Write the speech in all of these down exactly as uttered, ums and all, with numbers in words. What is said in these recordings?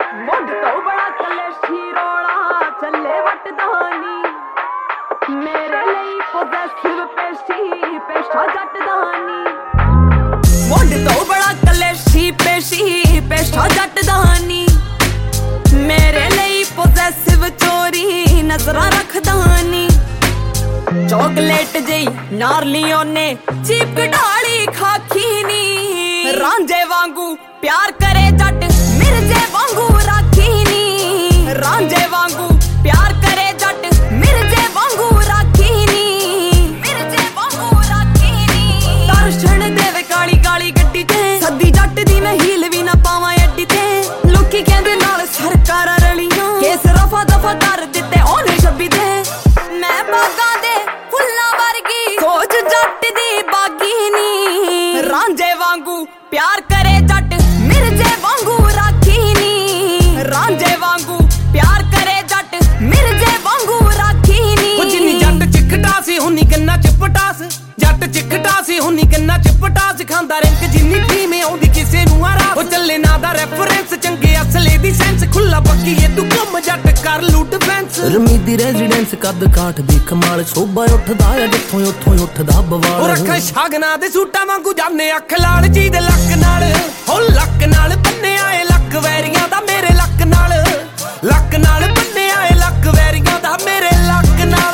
ਮੁੰਡ ਤੋਂ ਬੜਾ ਕਲੇਸ਼ੀ ਰੋਲਾ ਚੱਲੇ ਵਟਦਾਨੀ ਮੇਰੇ ਲਈ ਪੋਜ਼ੈਸਿਵ ਪੇਸ਼ੀ ਪੇਸ਼ਾ ਜੱਟਦਾਨੀ ਮੁੰਡ ਤੋਂ ਬੜਾ ਕਲੇਸ਼ੀ ਪੇਸ਼ੀ ਪੇਸ਼ਾ ਜੱਟਦਾਨੀ ਮੇਰੇ ਲਈ ਪੋਜ਼ੈਸਿਵ ਚੋਰੀ ਨਜ਼ਰਾਂ ਰੱਖਦਾਨੀ ਚੋਕਲੇਟ ਜਈ ਨਾਰਲੀ ਉਹਨੇ ਚੀਪ ਢਾਲੀ ਖਾਖੀ ਨੀ ਰਾਂਝੇ ਵਾਂਗੂ ਪਿਆਰ ਕਰੇ ਜੱਟ ਮਿਰਜੇ ਵਾਂਗੂ ਰਾਖੀ ਨੀ ਰਾਂਝੇ ਵਾਂਗੂ ਪਿਆਰ ਕਰੇ ਜੱਟ ਮਿਰਜੇ ਵਾਂਗੂ ਰਾਖੀ ਨੀ ਮਿਰਜੇ ਵਾਂਗੂ ਰਾਖੀ ਨੀ ਦਰਸ਼ਨ ਦੇਵੇ ਕਾਲੀ ਕਾਲੀ ਗੱਡੀ ਤੇ ਸੱਦੀ ਜੱਟ ਦੀ ਮੈਂ ਹੀਲ ਵੀ ਨਾ ਪਾਵਾਂ ਅੱਡੀ ਤੇ ਲੋਕੀ ਕਹਿੰਦੇ ਨਾਲ ਸਰਕਾਰਾਂ ਰਲੀਆਂ ਕੇਸ ਰਫਾ ਦਫਾ ਕਰ ਦਿੱਤੇ ਉਹਨੇ ਛੱਬੀ ਤੇ ਮੈਂ ਬਾਗਾਂ ਦੇ ਫੁੱਲਾਂ ਵਰਗੀ ਸੋਚ ਜੱਟ ਦੀ ਬਾਗੀ ਨੀ ਰਾਂਝੇ ਵਾਂਗੂ ਪਿਆਰ ਕਰੇ ਜੱਟ ਮਿਰਜੇ ਵਾਂਗੂ ਰਾਖੀ ਨੀ ਰਾਂਝੇ ਵਾਂਗੂ ਪਿਆਰ ਕਰੇ ਜੱਟ ਮਿਰਜੇ ਵਾਂਗੂ ਰਾਖੀ ਨੀ ਉਹ ਜਿੰਨੀ ਜੱਟ ਚਿੱਖਟਾ ਸੀ ਹੁਨੀ ਕੰਨਾ ਚ ਪਟਾਸ ਜੱਟ ਚਿੱਖਟਾ ਸੀ ਹੁਨੀ ਕੰਨਾ ਚ ਪਟਾਸ ਖਾਂਦਾ ਰਿੰਕ ਜਿੰਨੀ ਫੀਮ ਆਉਂਦੀ ਕਿਸੇ ਨੂੰ ਆਰਾਸ ਉਹ ਚੱਲੇ ਨਾ ਦਾ ਰੈਫਰੈਂਸ ਚੰਗੇ ਅਸਲੇ ਦੀ ਸੈਂਸ ਖੁੱਲਾ ਪੱਕੀ ਏ ਤੂੰ ਕੰਮ ਜੱਟ ਕਰ ਲੂਟ ਫੈਂਸ ਰਮੀ ਦੀ ਰੈਜ਼ੀਡੈਂਸ ਕੱਦ ਕਾਠ ਦੀ ਕਮਾਲ ਸ਼ੋਭਾ ਉੱਠਦਾ ਆ ਜਿੱਥੋਂ ਉੱਥੋਂ ਉੱਠਦਾ ਬਵਾਲ ਉਹ ਰੱਖਾਂ ਸ਼ਾਗਨਾ ਦੇ ਸੂਟਾਂ ਵਾਂਗੂ ਜਾਨੇ ਅੱਖ ਲਾਲ ਜੀ ਦੇ ਲੱਕ ਨਾਲ ਹੋ ਲੱਕ ਨਾਲ ਬੰਨਿਆ ਏ ਲੱਕ ਵੈਰੀਆਂ ਦਾ ਮੇਰੇ ਲੱਕ ਨਾਲ ਲੱਕ ਨਾਲ ਬੰਨਿਆ ਏ ਲੱਕ ਵੈਰੀਆਂ ਦਾ ਮੇਰੇ ਲੱਕ ਨਾਲ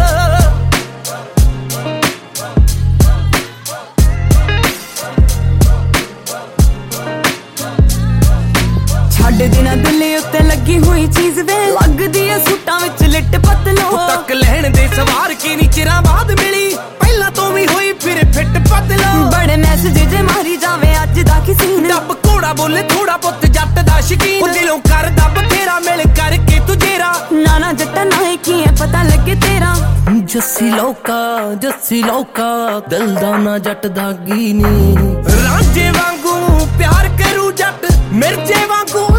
ਛੱਡ ਦੇਣਾ ਦਿਲ ਉੱਤੇ ਲੱਗੀ ਹੋਈ ਚੀਜ਼ ਵੇ ਲੱਗਦੀ ਐ ਸੂਟਾਂ ਵਿੱਚ ਲਿੱਟ ਪਤਲੋ ਤੱਕ ਲੈਣ ਦੇ ਸਵਾਰ ਕੀ ਨੀ ਚਿਰਾਂ ਬਾਅਦ ਮਿਲੀ ਪਹਿਲਾਂ ਤੋਂ ਵੀ ਹੋਈ ਫਿਰ ਫਿੱਟ ਪਤਲੋ ਬੜੇ ਮੈਸੇਜ ਜੇ ਮਾਰੀ ਜਾਵੇ ਅੱਜ ਦਾ ਕਿਸੇ ਨੇ ਡੱਬ ਘੋੜਾ ਬੋਲੇ ਥੋੜਾ ਪੁੱਤ ਜੱਟ ਦਾ ਸ਼ਕੀਨ ਉਹ ਦਿਲੋਂ ਕਰਦਾ ਬਥੇਰਾ ਮਿਲ ਕਰਕੇ ਤੂੰ ਜੇਰਾ ਨਾ ਨਾ ਜੱਟਾ ਨਾ ਕੀ ਐ ਪਤਾ ਲੱਗੇ ਤੇਰਾ ਜੱਸੀ ਲੋਕਾ ਜੱਸੀ ਲੋਕਾ ਦਿਲ ਦਾ ਨਾ ਜੱਟ ਦਾਗੀ ਨੀ ਰਾਂਝੇ ਵਾਂਗੂ ਪਿਆਰ ਕਰੂ ਜੱਟ ਮਿਰਜੇ ਵਾਂਗੂ